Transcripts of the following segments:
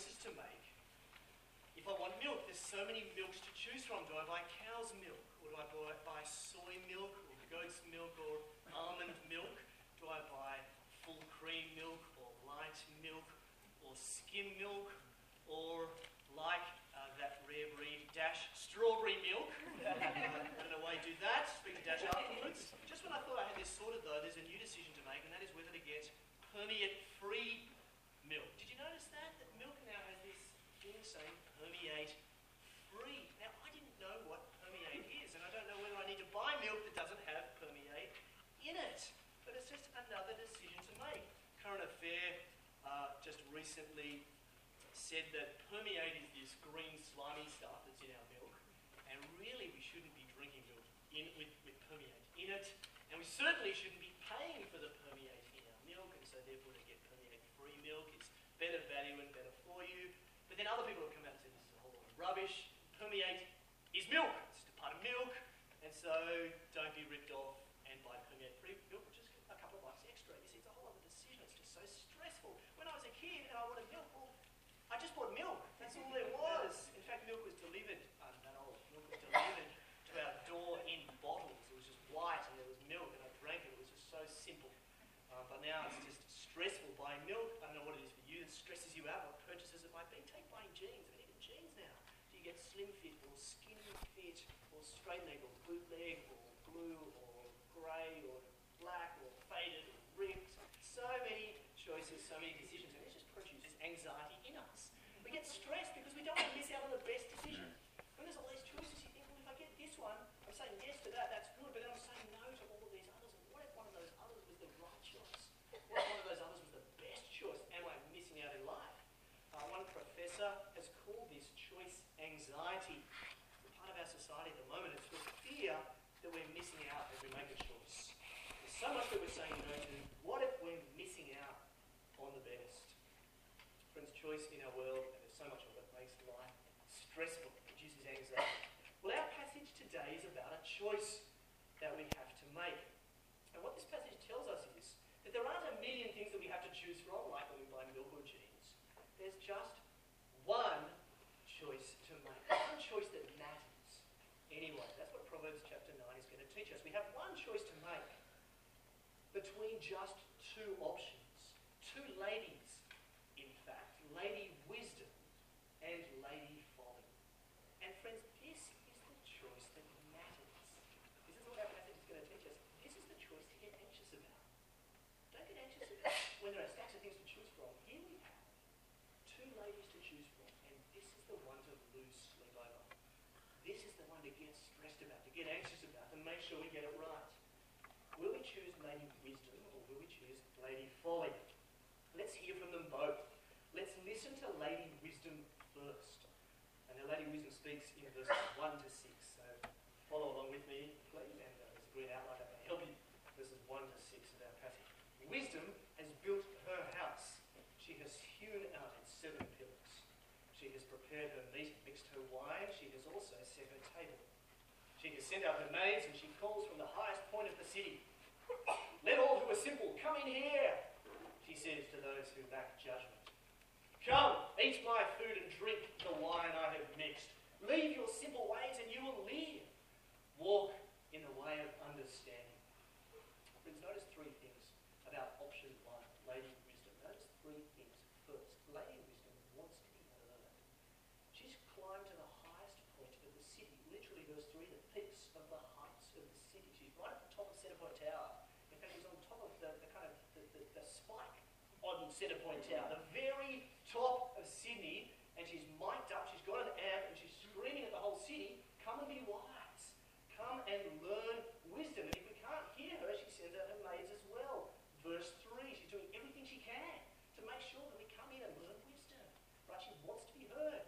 choices to make. If I want milk, there's so many milks to choose from. Do I buy cow's milk? Or do I buy soy milk or goat's milk or almond milk? Do I buy full cream milk or light milk or skim milk or like that rare breed Dash strawberry milk? I don't know why you do that. Speak to Dash afterwards. Just when I thought I had this sorted though, there's a new decision to make, and that is whether to get permeate-free milk. Did you notice that? That milk now has this thing saying permeate-free. Now, I didn't know what permeate is, and I don't know whether I need to buy milk that doesn't have permeate in it. But it's just another decision to make. Current Affair just recently said that permeate is this green slimy stuff that's in our milk, and really we shouldn't be drinking milk with permeate in it, and we certainly shouldn't be paying for the permeate in our milk, and so therefore to get permeate-free milk is better value and better for you. But then other people have come out and said this is a whole lot of rubbish. Permeate is milk. It's just a part of milk, and so don't be ripped off and buy permeate-free milk, which is a couple of bucks extra. You see, it's a whole other decision. It's just so stressful. When I was a kid and I wanted milk, well, I just bought milk. That's all there was. In fact, milk was delivered. That old milk was delivered to our door in bottles. It was just white and there was milk, and I drank it. It was just so simple. But now it's just stressful buying milk. I don't know what it is for you that stresses you out, what purchases it might be. Take buying jeans. I mean, even jeans now. Do you get slim fit or skinny fit or straight leg or bootleg or blue or grey or black or faded or ripped? So many choices, so many decisions, and it just produces anxiety in us. We get stressed because we don't want to miss out on the best decision. When there's all these choices, you think, well, if I get this one, I'm saying yes to that, that's good, but then I'm saying no to all of these others. And what if one of those others was the right choice? What if one of those others was the best choice? Am I missing out in life? One professor has called this choice anxiety. Part of our society at the moment is the fear that we're missing out as we make a choice. There's so much that we're saying no to. What if we're missing out on the best? Friends, choice in our world, and there's so much of it, makes life stressful, produces anxiety. Well, our passage today is about a choice that we have to make. And what this passage tells us is that there aren't a million things that we have to choose from, like when we buy milk or jeans. There's just one choice to make, one choice that matters. Anyway, that's what Proverbs chapter 9 is going to teach us. We have one choice to make between just two options. Two ladies, in fact, Lady Wisdom and Lady Folly. And friends, this is the choice that matters. This is what our passage is going to teach us. This is the choice to get anxious about. Don't get anxious about when there are stacks of things to choose from. Here we have two ladies to choose from, and this is the one to lose sleep over. This is the one to get stressed about, to get anxious about, to make sure we get it right. Will we choose Lady Wisdom or will we choose Lady Folly? Let's hear from them both. Let's listen to Lady Wisdom first. And now Lady Wisdom speaks in verses 1 to 6. So follow along with me, please. And there's a green outline that may help you. Verses 1 to 6 of our passage. Wisdom has built her house. She has hewn out its 7 pillars. She has prepared her meat, mixed her wine. She has also set her table. She has sent out her maids, and she calls from the highest point of the city. Let all who are simple come in here, she says to those who lack judgment. Come, eat my food and drink the wine I have mixed. Leave your simple ways and you will live. Walk in the way of understanding. Friends, notice 3 things about option 1, Lady Wisdom. Notice 3 things. First, Lady Wisdom wants to be heard. She's climbed to the highest point of the city. Literally, verse 3, the peaks of the heights of the city. She's right at the top of Centrepoint Tower. In fact, she's on top of the spike on Centrepoint Tower, the very top of Sydney, and she's mic'd up, she's got an amp, and she's screaming at the whole city, come and be wise. Come and learn wisdom. And if we can't hear her, she sends out her maids as well. Verse 3, she's doing everything she can to make sure that we come in and learn wisdom. Right? She wants to be heard.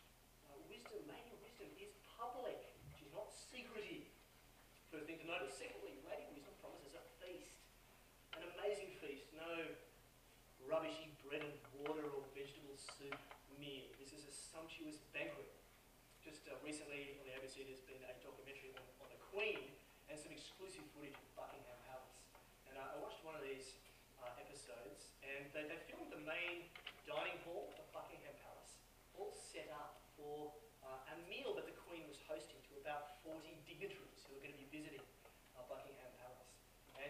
Lady Wisdom is public. She's not secretive. First thing to notice. Secondly, Lady Wisdom promises a feast. An amazing feast. No rubbishy bread and water or vegetable soup meal. This is a sumptuous banquet. Just recently on the ABC there's been a documentary on the Queen and some exclusive footage of Buckingham Palace. And I watched one of these episodes, and they filmed the main dining hall of Buckingham Palace.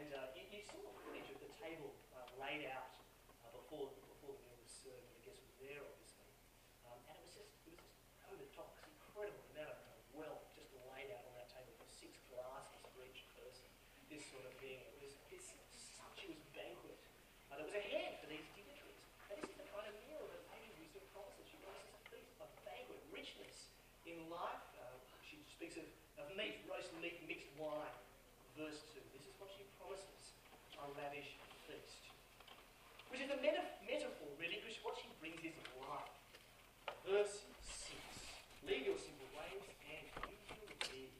And you saw footage of the table laid out before the meal was served, and the guests were there, obviously. And it was just over the top. It was incredible, the amount of wealth just laid out on that table for 6 glasses for each person. This sort of thing. It was this sumptuous banquet. There was a head for these dignitaries. And this is the kind of meal that Lady Wisdom promises. She promises a feast, a banquet, richness in life. She speaks of meat, roast meat, mixed wine. Verse 2. This is what she promises, a lavish feast. Which is a metaphor, really, because what she brings is life. Verse 6. Leave your simple ways and you will live.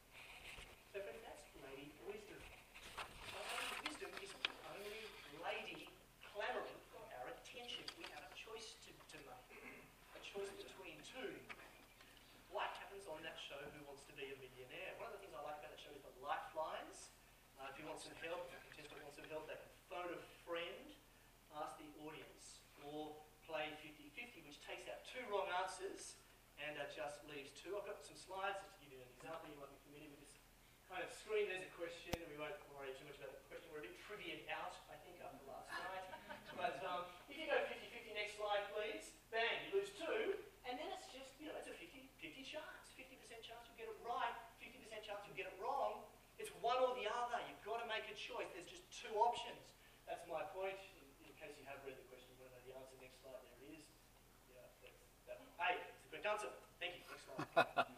So friends, that's Lady Wisdom. Now, Lady Wisdom isn't the only lady clamouring for our attention. We have a choice to make. A choice between two. What happens on that show, Who Wants to Be a Millionaire? One of the things I like about that show is the lifelines. If you want some help, if a contestant wants some help, they can phone a friend, ask the audience, or play 50-50, which takes out 2 wrong answers and just leaves 2. I've got some slides just to give you an example. You might be familiar with this kind of screen. There's a question, and we won't worry too much about the question. We're a bit triviaed out, I think, after last night. But if you go 50-50, next slide, please. Bang, you lose 2, and then it's just, it's a 50-50 chance. 50% chance you'll get it right, 50% chance you'll get it wrong. It's one or the other. You've got to make a choice. There's just 2 options. That's my point. In case you have read the question, you want to know the answer. Next slide. There it is. Yeah, that's A. It's the correct answer. Thank you. Next slide.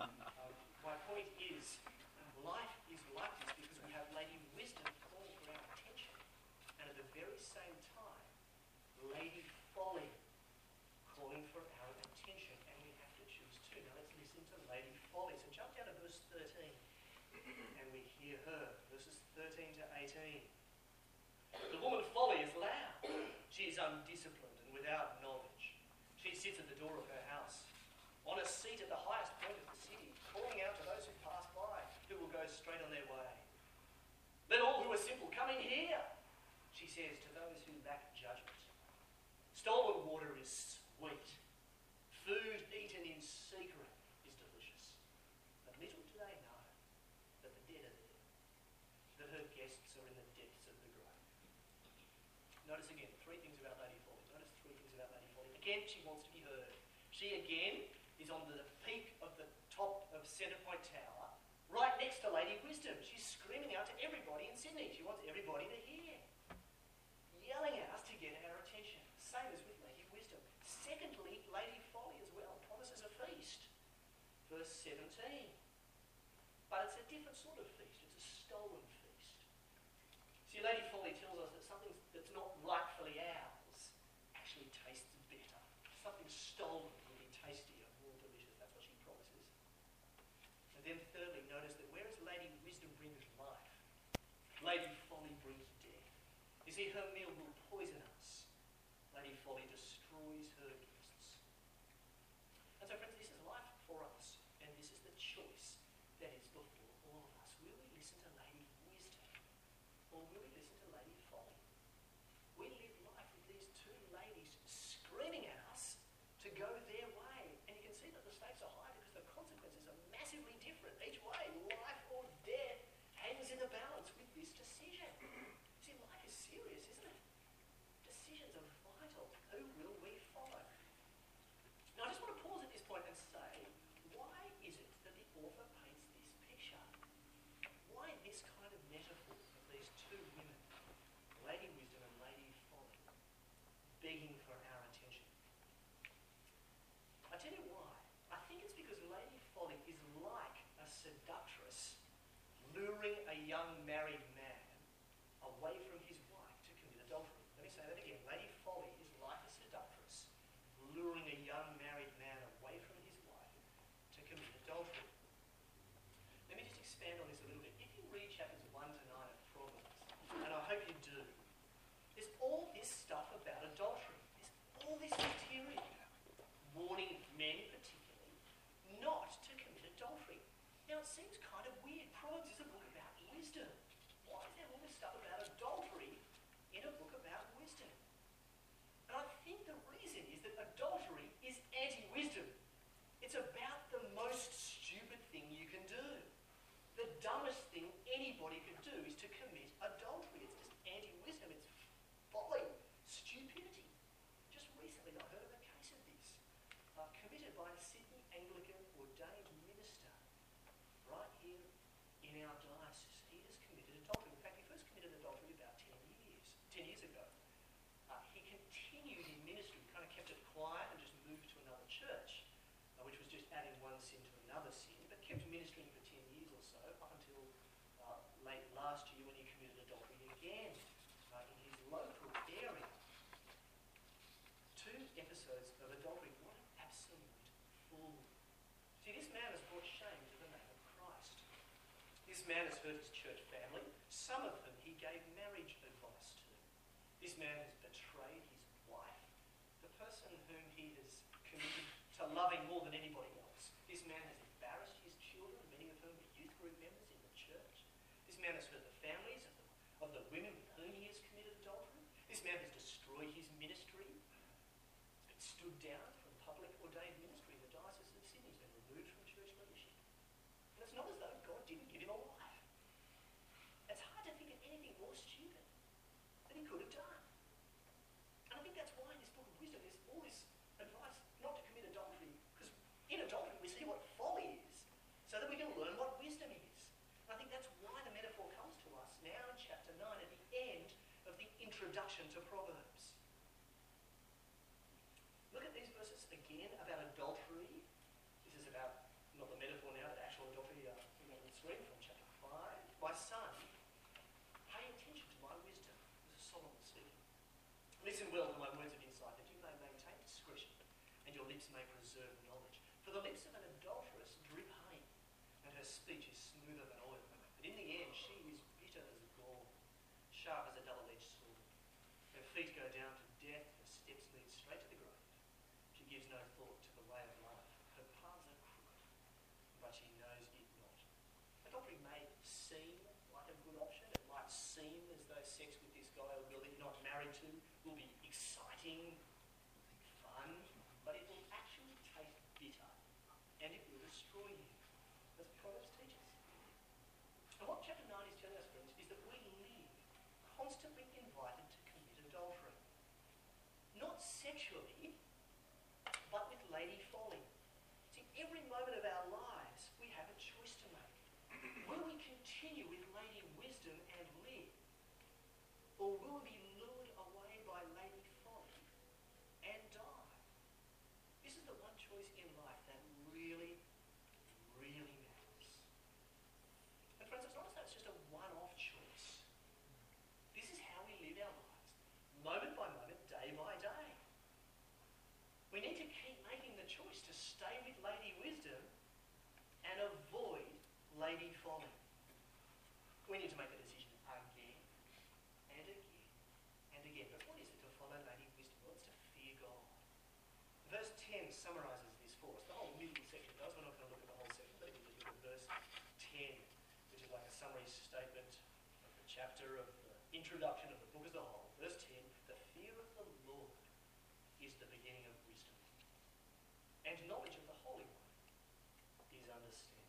My point is, life is like this because we have Lady Wisdom calling for our attention, and at the very same time, Lady Folly calling for our attention, and we have to choose 2. Now let's listen to Lady Folly. So jump down to verse 13. And we hear her, verses 13 to 18. The woman Folly is loud. She is undisciplined and without knowledge. She sits at the door of her house, on a seat at the highest point of the city, calling out to those who pass by, who will go straight on their way. Let all who are simple come in here, she says to those who lack judgment. Stolen water is sweet. Food eaten in secret is delicious. But little do they know that the dead are there, that her guests are in the depths of the grave. Notice again 3 things about Lady Folly. Notice 3 things about Lady Folly. Again, she wants to be heard. She again is on the peak of the top of Centrepoint Tower, right next to Lady Wisdom. She's screaming out to everybody in Sydney. She wants everybody to hear. Yelling at us to get our attention. Same as with Lady Wisdom. Secondly, Lady Folly as well promises a feast. Verse 17. But it's a different sort of feast. It's a stolen feast. See, Lady Folly tells us that something that's not rightfully ours actually tastes better. Something stolen will be tastier, more delicious. That's what she promises. And then thirdly, notice that whereas Lady Wisdom brings life, Lady Folly brings death. You see, her meal will poison us. Lady Folly destroys her guests. And so, friends, this is life for us, and this is the choice that is before all of us. Will we listen to Lady Wisdom, or will we listen to Lady Folly? We live life with these 2 ladies screaming at us to go their way. And you can see that the stakes are high because the consequences are massively different each way. Life or death hangs in the balance with this decision. See, life is serious, isn't it? Decisions are vital. Who will we follow? Now, I just want to pause at this point and say, why is it that the author paints this picture? Why this kind of metaphor of these 2 women, Lady Wisdom and Lady Folly, begging for our attention? I tell you why. I think it's because Lady Folly is like a seductress luring a young married man away from his wife to commit adultery. Let me say that again. Lady Folly is like a seductress luring a young married man away from his wife to commit adultery. Let me just expand on this a little bit. If you read chapters 1 to 9 of Proverbs, and I hope you do, there's all this stuff about adultery. There's all this material warning men particularly not to commit adultery. Now it seems kind of weird. Proverbs is a book about wisdom. Why is there all this stuff about adultery in a book about wisdom? And I think the reason is that adultery is anti-wisdom. It's about the most stupid thing you can do. The dumbest thing anybody could do is to commit adultery. in our diocese, he has committed adultery. In fact, he first committed adultery about 10 years ago. He continued in ministry, kind of kept it quiet and just moved to another church, which was just adding one sin to another sin, but kept ministering for 10 years or so, up until late last year when he committed adultery again in his local area. 2 episodes of adultery. What an absolute fool. See, this man has brought shame to the name of Christ. This man has hurt his church family, some of whom he gave marriage advice to. This man has betrayed his wife, the person whom he has committed to loving more than anybody else. This man has embarrassed his children, many of whom are youth group members in the church. This man has hurt the families of the women with whom he has committed adultery. This man has destroyed his ministry. He's been stood down from public ordained ministry in the Diocese of Sydney. He's been removed from church leadership. And it's not as though God didn't give him a wife. It's hard to think of anything more stupid that he could have done. And I think that's why in this book of wisdom there's all this advice not to commit adultery, because in adultery we see what folly is, so that we can learn what wisdom is. And I think that's why the metaphor comes to us now in chapter 9 at the end of the introduction to Proverbs. Look at these verses again about adultery. This is about, not the metaphor now, but actual adultery on the screen from chapter 5. My son, pay attention to my wisdom. This is Solomon speaking. Listen well to my words of insight, that you may maintain discretion, and your lips may preserve knowledge. For the lips of an adulteress drip honey, and her speech is smoother than oil. But in the end, she is bitter as gall, sharp as a double-edged sword. Her feet go down to death, her steps lead straight to the grave. She gives no thought to the way of life. Her paths are crooked, but she knows it not. Adultery may seem like a good option. It might seem as though sex with this guy or girl that you're not married to will be exciting, fun, but it will actually taste bitter, and it will destroy you, as Proverbs teaches. And what chapter 9 is telling us, friends, is that we live constantly invited to commit adultery. Not sexually, but with Lady Folly. See, every moment of our lives, we have a choice to make. Will we continue with Lady Wisdom and live? Or will we be lured away by Lady Folly and die? This is the one choice in life that really, really matters. And friends, it's not as though it's just a one-off choice. This is how we live our lives, moment by moment, day by day. We need to keep making the choice to stay with Lady Wisdom and avoid Lady Folly. We need to make the decision again and again and again. But what is it to follow Lady Wisdom? Well, it's to fear God. Verse 10 summarises this for us. The whole middle section does. We're not going to look at the whole section, but if you look at verse 10, which is like a summary statement of the chapter, of the introduction of the book as a whole. Verse 10, the fear of the Lord is the beginning of wisdom, and knowledge of the Holy One is understanding.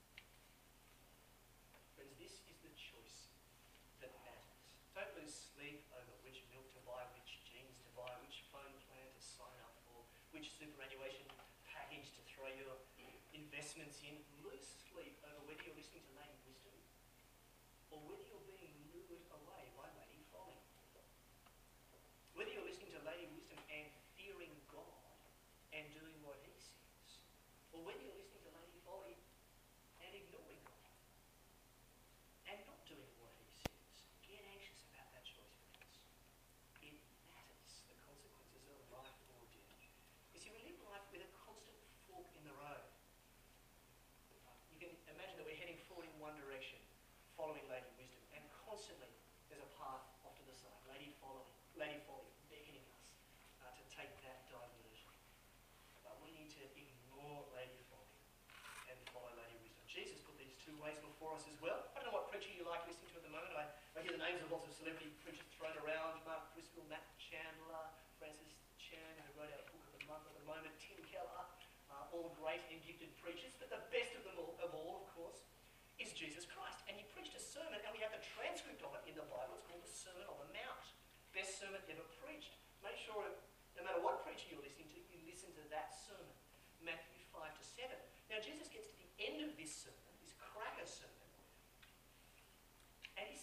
Friends, this is the choice that matters. Don't lose sleep over which milk to buy, which jeans to buy, which phone plan to sign up for, which superannuation package to throw your investments in. Lose sleep over whether you're listening to Lady Wisdom or whether you're being lured away by Lady Folly. Whether you're listening to Lady Wisdom and fearing God and doing what he says, or whether you're listening to Lady Folly and ignoring God and not doing what he says. Get anxious about that choice, friends. It matters, the consequences of life or death. You see, we live life with a constant fork in the road. You can imagine that we're heading forward in one direction, following Lady Wisdom, and constantly there's a path off to the side. Lady Folly beckoning us to take that diversion. But we need to ignore Lady Folly and follow Lady Wisdom. Jesus put these two ways before us as well. I don't know what preacher you like listening to at the moment. I hear the names of lots of celebrity preachers thrown around. Mark Driscoll, Matt Chandler, Francis Chan, who wrote out a book of the month at the moment, Tim Keller, all great and gifted preachers. But the best of them all, of course, is Jesus Christ. And he preached a sermon, and we have the transcript of it in the Bible. It's called the Sermon on the Mount. Best sermon ever preached. Make sure, no matter what preacher you're listening to, you listen to that sermon. Matthew 5 to 7. Now, Jesus gets to the end of this sermon, this cracker sermon,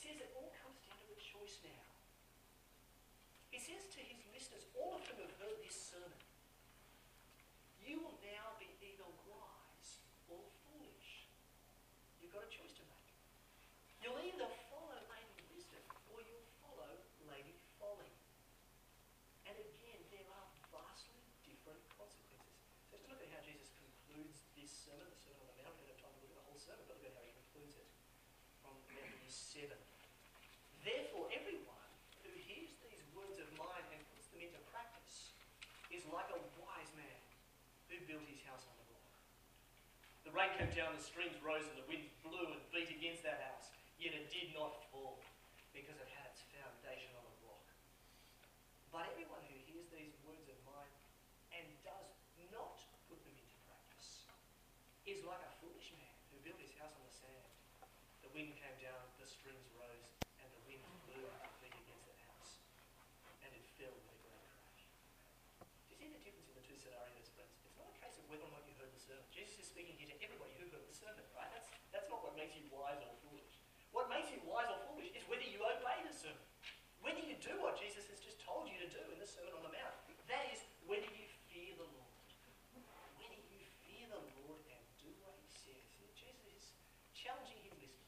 says it all comes down to a choice now. He says to his listeners, all of whom have heard this sermon, you will now be either wise or foolish. You've got a choice to make. You'll either follow Lady Wisdom or you'll follow Lady Folly. And again, there are vastly different consequences. So just look at how Jesus concludes this sermon, the Sermon on the Mount. We don't have time to look at the whole sermon, but look at how he concludes it from Matthew 7. Therefore, everyone who hears these words of mine and puts them into practice is like a wise man who built his house on the rock. The rain came down, the streams rose, and the wind blew and beat against that house, yet it did not fall, because it had its foundation on a rock. But everyone who hears these words of mine and does not put them into practice is like a foolish man who built his house on the sand. The wind came down, the streams rose, and the wind blew and beat against that house, and it fell with a great crash. Do you see the difference in the two scenarios, friends? It's not a case of whether or not you heard the sermon. Jesus is speaking here to everybody who heard the sermon, right? That's not what makes you wise or foolish. What makes you wise or foolish is whether you obey the sermon. Whether you do what Jesus has just told you to do in the Sermon on the Mount. That is, whether you fear the Lord. Whether you fear the Lord and do what he says. Jesus is challenging his listeners